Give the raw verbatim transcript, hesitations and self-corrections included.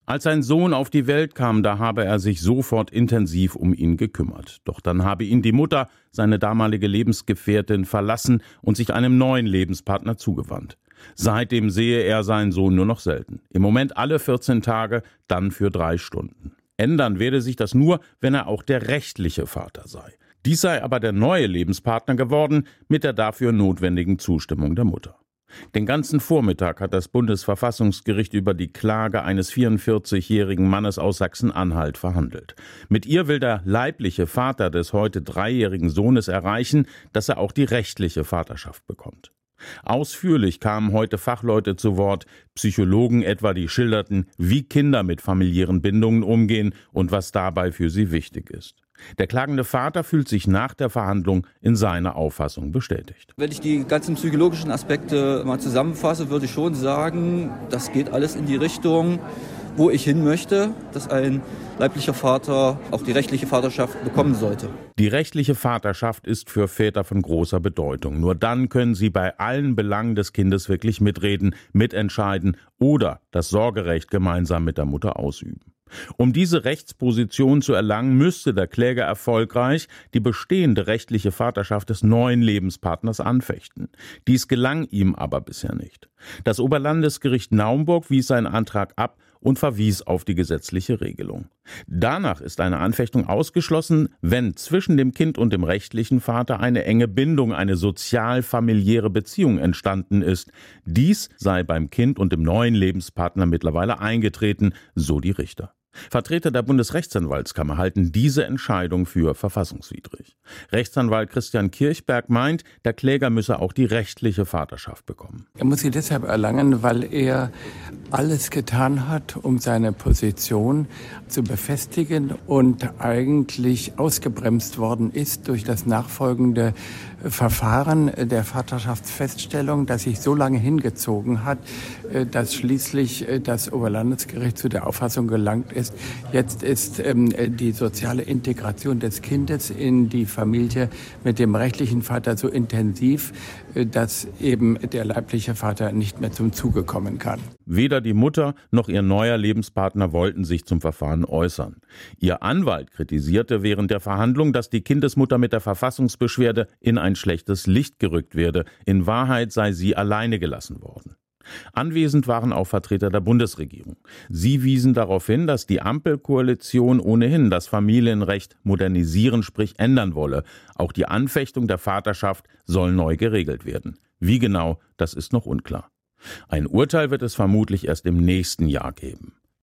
Als sein Sohn auf die Welt kam, da habe er sich sofort intensiv um ihn gekümmert. Doch dann habe ihn die Mutter, seine damalige Lebensgefährtin, verlassen und sich einem neuen Lebenspartner zugewandt. Seitdem sehe er seinen Sohn nur noch selten. Im Moment alle vierzehn Tage, dann für drei Stunden. Ändern werde sich das nur, wenn er auch der rechtliche Vater sei. Dies sei aber der neue Lebenspartner geworden, mit der dafür notwendigen Zustimmung der Mutter. Den ganzen Vormittag hat das Bundesverfassungsgericht über die Klage eines vierundvierzigjährigen Mannes aus Sachsen-Anhalt verhandelt. Mit ihr will der leibliche Vater des heute dreijährigen Sohnes erreichen, dass er auch die rechtliche Vaterschaft bekommt. Ausführlich kamen heute Fachleute zu Wort, Psychologen etwa, die schilderten, wie Kinder mit familiären Bindungen umgehen und was dabei für sie wichtig ist. Der klagende Vater fühlt sich nach der Verhandlung in seiner Auffassung bestätigt. Wenn ich die ganzen psychologischen Aspekte mal zusammenfasse, würde ich schon sagen, das geht alles in die Richtung, wo ich hin möchte, dass ein leiblicher Vater auch die rechtliche Vaterschaft bekommen sollte. Die rechtliche Vaterschaft ist für Väter von großer Bedeutung. Nur dann können sie bei allen Belangen des Kindes wirklich mitreden, mitentscheiden oder das Sorgerecht gemeinsam mit der Mutter ausüben. Um diese Rechtsposition zu erlangen, müsste der Kläger erfolgreich die bestehende rechtliche Vaterschaft des neuen Lebenspartners anfechten. Dies gelang ihm aber bisher nicht. Das Oberlandesgericht Naumburg wies seinen Antrag ab und verwies auf die gesetzliche Regelung. Danach ist eine Anfechtung ausgeschlossen, wenn zwischen dem Kind und dem rechtlichen Vater eine enge Bindung, eine sozial-familiäre Beziehung entstanden ist. Dies sei beim Kind und dem neuen Lebenspartner mittlerweile eingetreten, so die Richter. Vertreter der Bundesrechtsanwaltskammer halten diese Entscheidung für verfassungswidrig. Rechtsanwalt Christian Kirchberg meint, der Kläger müsse auch die rechtliche Vaterschaft bekommen. Er muss sie deshalb erlangen, weil er alles getan hat, um seine Position zu befestigen und eigentlich ausgebremst worden ist durch das nachfolgende Verfahren der Vaterschaftsfeststellung, das sich so lange hingezogen hat, dass schließlich das Oberlandesgericht zu der Auffassung gelangt ist, jetzt ist ähm, die soziale Integration des Kindes in die Familie mit dem rechtlichen Vater so intensiv, äh, dass eben der leibliche Vater nicht mehr zum Zuge kommen kann. Weder die Mutter noch ihr neuer Lebenspartner wollten sich zum Verfahren äußern. Ihr Anwalt kritisierte während der Verhandlung, dass die Kindesmutter mit der Verfassungsbeschwerde in ein schlechtes Licht gerückt werde. In Wahrheit sei sie alleine gelassen worden. Anwesend waren auch Vertreter der Bundesregierung. Sie wiesen darauf hin, dass die Ampelkoalition ohnehin das Familienrecht modernisieren, sprich ändern wolle. Auch die Anfechtung der Vaterschaft soll neu geregelt werden. Wie genau, das ist noch unklar. Ein Urteil wird es vermutlich erst im nächsten Jahr geben.